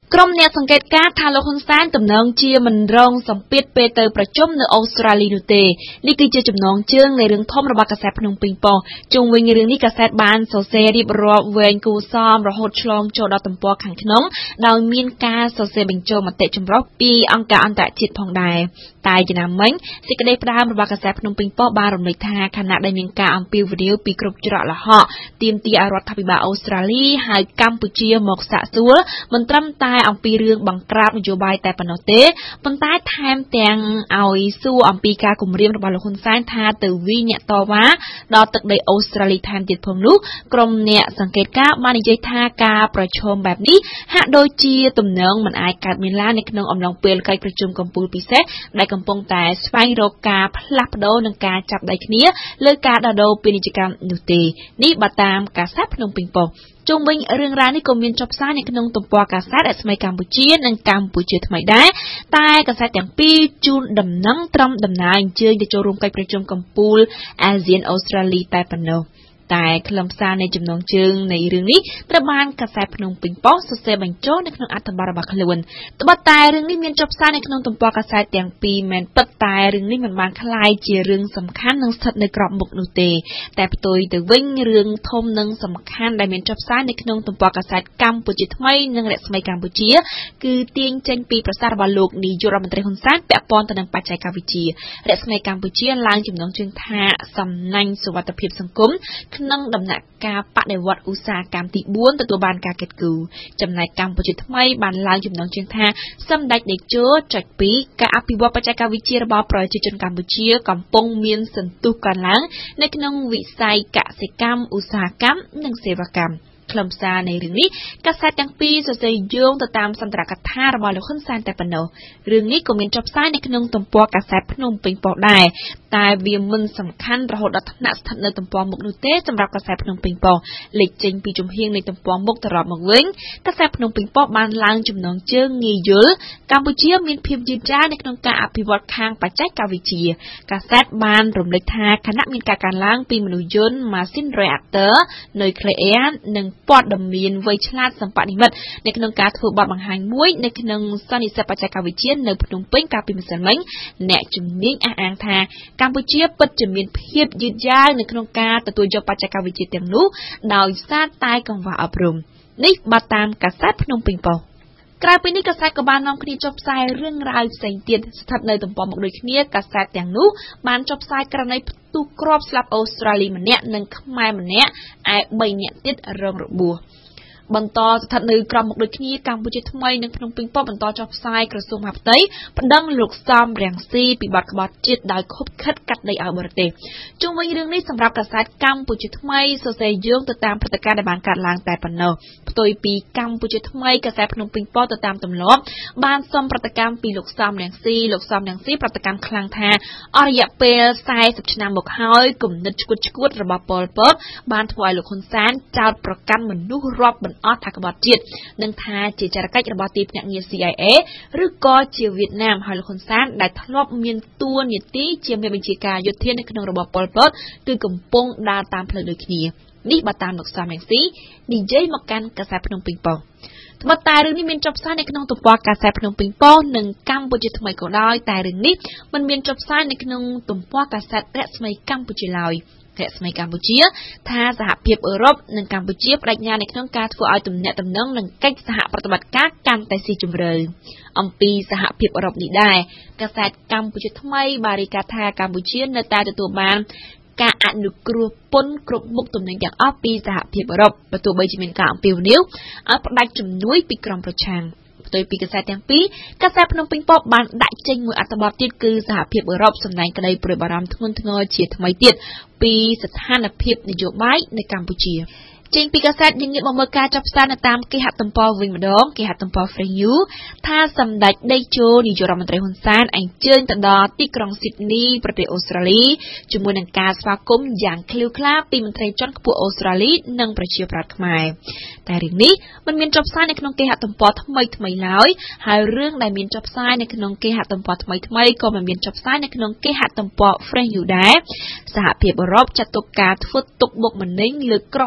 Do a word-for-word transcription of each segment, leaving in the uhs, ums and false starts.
ក្រុមអ្នកសង្កេតការណ៍ថាលោកហ៊ុនសែនទំនងជាមិនរងសម្ពាធពេលទៅប្រជុំនៅអូស្ត្រាលីនោះទេនេះគឺជាចំណងជើងនៃរឿងធំរបស់កាសែតភ្នំពេញប៉ុស្តិ៍ជុំវិញរឿងនេះកាសែតបានសរសេររៀបរាប់វែងគូសមរហូតឆ្លងចូលដល់ទំព័រខាងក្នុងដោយមានការសរសេរបញ្ចូលមតិចម្រុះពីអង្គការអន្តរជាតិផងដែរតែយ៉ាងណាមិញសេចក្តីផ្ដាំរបស់កាសែតភ្នំពេញប៉ុស្តិ៍បានរំលេចថាខណៈដែលមានការអំពាវនាវពីគ្រប់ច្រកល្ហកទាមទារឲ្យរដ្ឋាភិបាលអូស្ត្រាលីហើយកម្ពុជាមកសាកសួរមិនត្រឹមតែអំពីរឿងបង្ក្រាបនយោបាយតែប៉ុណ្ណោះទេប៉ុន្តែថែមទាំងឲ្យសួរអំពីការគម្រាមរបស់លោកហ៊ុនសែនថាទៅវិអ្នកតវ៉ាដល់ទឹកដីអូស្ត្រាលីថែមទៀតផងនោះក្រុមអ្នកសង្កេតការណ៍បាននិយាយថាការប្រឈមបែបនេះហាក់ដូចជាទំនងមិនអាចកើតមានឡើងនៅក្នុងអំឡុងពេលកិច្ចប្រជុំកំពូលពិសេសដែលកំពុងតែស្វែងរកការផ្លាស់ប្ដូរនិងការចាប់ដៃគ្នាលើការដោះដូរពាណិជ្ជកម្មនោះទេនេះបើតាមកាសែតភ្នំពេញប៉ុស្តិ៍ជុំវិញរឿងរ៉ាវនេះក៏មានចុះផ្សាយនៅក្នុងទំព័រកាសែតស្មីកម្ពុជានិងកម្ពុជាថ្មីដែរតែកាសែតទាំងពីរជូនដំណឹងត្រឹមដំណើរអញ្ជើញទៅចូលរួមកិច្ចប្រជុំកំពូលអាស៊ានអូស្ត្រាលីតែប៉ុណ្ណោះតែខ្លឹមសារនៃចំណងជើងនៃរឿងនេះត្រូវបានកាសែតភ្នំពេញប៉ុស្តិ៍សរសេរបញ្ចូលនៅក្នុងអត្ថបទរបស់ខ្លួនត្បិតតែរឿងនេះមានចុះផ្សាយនៅក្នុងទំព័រកាសែតទាំងពីរមែនពិតតែរឿងនេះមិនបានคล้ายជារឿងសំខាន់និងស្ថិតនៅក្របមុខនោះទេតែផ្ទុយទៅវិញរឿងធំនិងសំខាន់ដែលមានចុះផ្សាយនៅក្នុងទំព័រកាសែតកម្ពុជាថ្មីនិងរស្មីកម្ពុជាគឺទាញចេញពីប្រសាសន៍របស់លោកនាយករដ្ឋមន្ត្រីហ៊ុនសែនពាក់ព័ន្ធទៅនឹងបច្ចេកវិទ្យារស្មីកម្ពុជាឡើងចំណងជើងថាសំណាញ់សុវត្ថិភាពសង្គមក្នុងដំណាក់កាលបដិវត្តឧស្សាហកម្មទីបួនទទួលបានការកិត្តគូចំណែកកម្ពុជាថ្មីបានឡើងចំណងជើងថាសម្ដេចតេជោចុចពីរការអភិវឌ្ឍបច្ចេកវិទ្យារបស់ប្រជាជនកម្ពុជាកំពុងមានសន្ទុះកើនឡើងនៅក្នុងវិស័យកសិកម្មឧស្សាហកម្មនិងសេវាកម្មខ្លឹមសារនៃរឿងនេះកាសែតទាំងពីរសរសេរយោងទៅតាមសន្ទរកថារបស់លោកហ៊ុនសែនតែប៉ុណ្ណោះរឿងនេះក៏មានចុះផ្សាយនៅក្នុងទំព័រកាសែតភ្នំពេញប៉ុស្តិ៍ដែរតែវាមិនសំខាន់រហូតដល់ថ្នាក់ស្ថិតនៅទំព័រមុខនោះទេសម្រាប់កាសែតភ្នំពេញប៉ុស្តិ៍លេចចេញពីជំហៀងនៃទំព័រមុខទៅរាប់មកវិញកាសែតភ្នំពេញប៉ុស្តិ៍បានឡើងចំណងជើងងាយយល់កម្ពុជាមានភាពយឺតយ៉ាវនៅក្នុងការអភិវឌ្ឍខាងបច្ចេកវិទ្យាកាសែតបានរំលេចថាខណៈមានការកើនឡើងពីមនុស្សយន្តម៉ាស៊ីនរេអាក់ទ័រនុយក្លេអ៊ែរនិងព័ត៌មានវៃឆ្លាតសម្បត្តិនិមិត្តនៅក្នុងការធ្វើបទបង្ហាញមួយនៅក្នុងសន្និសីទបច្ចេកវិទ្យានៅភ្នំពេញកាលពីម្សិលមិញអ្នកជំនាញអះអាងថាកម្ពុជាពិតជាមានភាពយឺតយ៉ាវនៅក្នុងការទទួលយកបច្ចេកវិទ្យាទាំងនោះដោយសារតែកង្វះអប់រំនេះបើតាមកាសែតភ្នំពេញប៉ុស្តិ៍ក្រៅពីនេះកាសែតក៏បាននាំគ្នាចុះផ្សាយរឿងរ៉ាវផ្សេងទៀតស្ថិតនៅទំព័រមុខដូចគ្នាកាសែតទាំងនោះបានចុះផ្សាយករណីផ្ទុះគ្រាប់ស្លាប់អូស្ត្រាលីម្នាក់និងខ្មែរម្នាក់ឯបីនាក់ទៀតរងរបួសបន្តស្ថិតនៅក្រោមមុខដូចគ្នាកម្ពុជាថ្មីនិងភ្នំពេញប៉ុស្តិ៍បន្តចុះផ្សាយក្រសួងមហាផ្ទៃប្តឹងលោកសំរាំងស៊ីពីបទក្បត់ជាតិដោយខុបខិតកាត់ដីឲ្យបរទេសជុំវិញរឿងនេះសម្រាប់កាសែតកម្ពុជាថ្មីសរសេរយោងទៅតាមព្រឹត្តិការណ៍ដែលបានកើតឡើងតែប៉ុណ្ណោះផ្ទុយពីកម្ពុជាថ្មីកាសែតភ្នំពេញប៉ុស្តិ៍ទៅតាមទម្លាប់បានសុំប្រតិកម្មពីលោកសំរាំងស៊ីលោកសំរាំងស៊ីប្រតិកម្មខ្លាំងថាអស់រយៈពេលសែសិបឆ្នាំមកហើយគំនិតឈួតឈួតរបស់ប៉ុល ពត បានធ្វើឲ្យលោកហ៊ុនសែនចោទប្រកាន់មនុស្សរាប់មិនអស់ថាក្បត់ជាតិនិងថាជាចរកិច្ចរបស់ទីភ្នាក់ងារ ซี ไอ เอ ឬក៏ជាវៀតណាមហើយលោកហ៊ុនសែនដែលធ្លាប់មានតួនាទីជាមេបញ្ជាការយោធានៅក្នុងរបបប៉ុល ពត គឺកំពុងដើរតាមផ្លូវដូចគ្នានេះបើតាមលោកសំរាំងស៊ីនិយាយមកកាន់កាសែតភ្នំពេញប៉ុស្តិ៍ត្បិតតែរឿងនេះមានចុះផ្សាយនៅក្នុងទំព័រកាសែតភ្នំពេញប៉ុស្តិ៍និងកម្ពុជាថ្មីក៏ដោយតែរឿងនេះមិនមានចុះផ្សាយនៅក្នុងទំព័រកាសែតរស្មីកម្ពុជាឡើយរស្មីកម្ពុជាថាសហភាពអឺរ៉ុបនិងកម្ពុជាបដិញ្ញានៅក្នុងការធ្វើឲ្យទំនាក់ទំនងនិងកិច្ចសហប្រតិបត្តិការកាន់តែស៊ីជម្រៅអំពីសហភាពអឺរ៉ុបនេះដែរកាសែតកម្ពុជាថ្មីបានរាយការណ៍ថាកម្ពុជានៅតែទទួលបានការអនុគ្រោះពន្ធគ្រប់មុខទំនិញទាំងអស់ពីសហភាពអឺរ៉ុបបើទោះបីជាមានការអំពាវនាវឲ្យផ្ដាច់ជំនួយពីក្រុមប្រឆាំងផ្ទុយពីកាសែតទាំងពីរកាសែតភ្នំពេញប៉ុស្តិ៍បានដាក់ចេញមួយអត្ថបទទៀតគឺសហភាពអឺរ៉ុបសម្ដែងក្តីព្រួយបារម្ភធ្ងន់ធ្ងរជាថ្មីទៀតពីស្ថានភាពនយោបាយនៅកម្ពុជាចេញពីកាសែតយើងងាកមកមើលការចុះផ្សាយនៅតាមគេហទំព័រវិញម្ដងគេហទំព័រ Fresh News ថាសម្ដេចតេជោនាយករដ្ឋមន្ត្រីហ៊ុនសែនអញ្ជើញទៅដល់ទីក្រុងស៊ីដនីប្រទេសអូស្ត្រាលីជាមួយនឹងការស្វាគមន៍យ៉ាងឃ្លាវខ្លាពីមន្ត្រីជាន់ខ្ពស់អូស្ត្រាលីនិងប្រជាប្រដ្ឋខ្មែរតែរឿងនេះមិនមានចុះផ្សាយនៅក្នុងគេហទំព័រថ្មីថ្មីឡើយហើយរឿងដែលមានចុះផ្សាយនៅក្នុងគេហទំព័រថ្មីថ្មីក៏មិនមានចុះផ្សាយនៅក្នុងគេហទំព័រ Fresh News ដែរសហភាពអឺរ៉ុបចាត់ទុកការធ្វើទុកបុកម្នេញលើក្រុមប្រឆ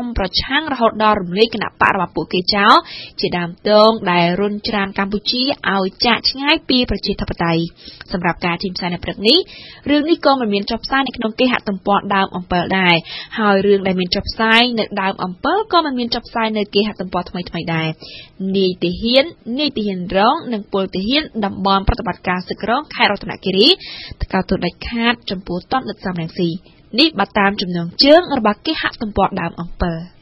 ខាងរហូតដល់រំលាយគណៈបករបស់ពួកគេចោលជាដើមទងដែលរុញច្រានកម្ពុជាឲ្យចាកឆ្ងាយពីប្រជាធិបតេយ្យសម្រាប់ការជិះផ្សាយនៅព្រឹកនេះរឿងនេះក៏មិនមានចុះផ្សាយនៅក្នុងគេហទំព័រដើមអំពិលដែរហើយរឿងដែលមានចុះផ្សាយនៅដើមអំពិលក៏មិនមានចុះផ្សាយនៅគេហទំព័រថ្មីៗដែរនាយទាហាននាយទាហានរងនិងពលទាហានតំបន់ប្រតិបត្តិការសឹករងខេត្តរតនគិរីថ្កោលទោសដាច់ខាតចំពោះតនលិតសំរងស៊ីនេះបើតាមចំណងជើងរបស់គេហទំព័រដើមអំពិល